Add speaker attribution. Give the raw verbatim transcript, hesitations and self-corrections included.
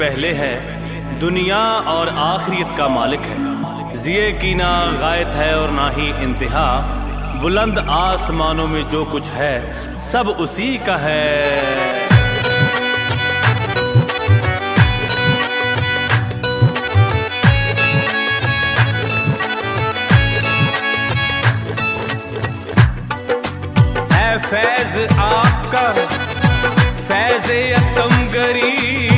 Speaker 1: पहले है, दुनिया और आखिरत का मालिक है। जिये की ना गायत है और ना ही इंतहा, बुलंद आसमानों में जो कुछ है सब उसी का है। फैज आपका फैज़ अतमगरी